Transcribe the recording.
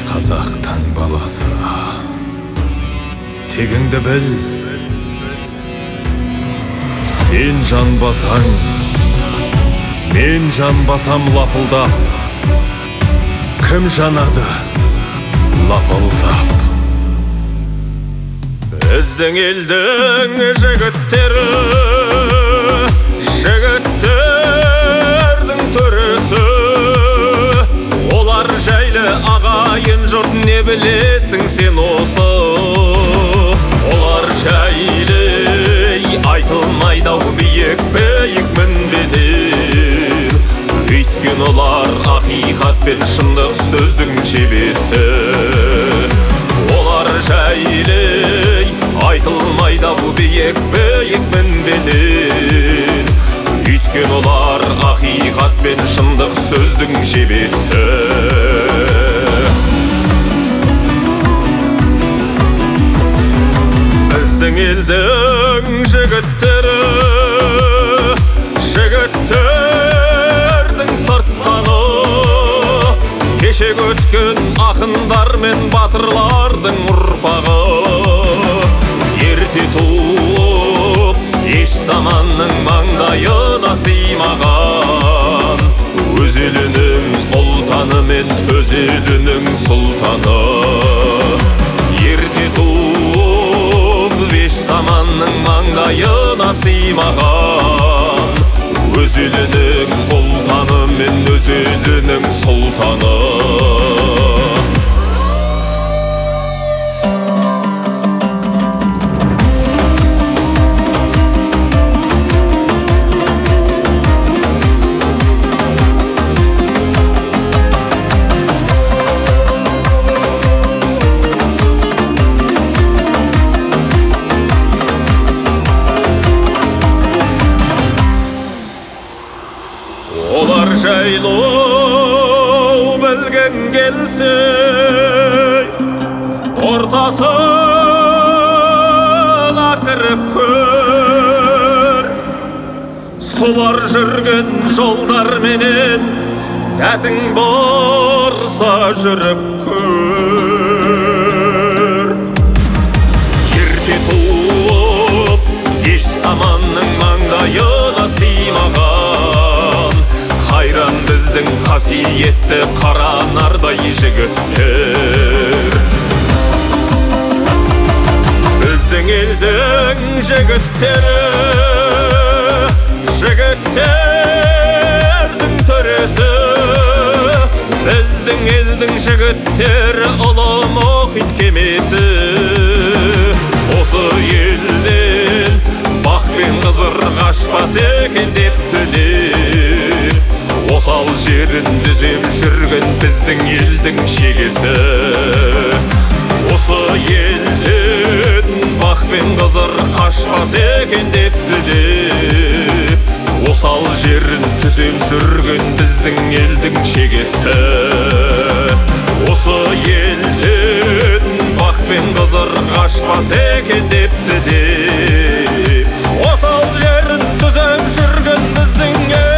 қазақтың баласы, тегіңді біл, сен жанбасаң, мен жанбасам лапылдап, кім жанады лапылдап? Біздің елдің жігіттердің төресі, олар жайлы ағайын жұрт не білесің сен осы? Олар жайлы айтылмайды-ау биік мінбеден, өйткен олар ақиқат пен шындық сөздің жебесі. Олар жайлы айтылмайды-ау биік мінбеден, өйткен олар ақиқат пен шындық сөздің жебесі. Біздің елдің жігіттердің сырттаны, кешегі өткен ақындар мен батырлардың ұрпағы. Ерте туып, еш заманның маңдайына сыймаған, өз елінің ұлтаны мен өз елінің сұлтаны. Ерте туып, еш заманның маңдайына сыймаған, өз елінің ұлтаны мен өз елінің сұлтаны. Олар жайлы білген келсе, ортасына кіріп көр. Солар жүрген жолдар менен дәтің барса жүріп көр. Ерте туып, еш заманның маңдайына сыймаған, қайран біздің қасиетті қара нардай жігіттер. Біздің елдің жігіттердің төресі, біздің елдің жігіттері ұлы мұхит кемесі. Осы елден бақ пен қызыр қашпас екен деп тілер, осал жерін дүзеп жүрген біздің елдің шегесі. Осы елден бақ пен қызыр қашпас екен деп тілер, осал жерін түзеп жүрген біздің елдің шегесі. Осы елден бақ пен қызыр қашпас екен деп тілер, осал жерін түзеп жүрген біздің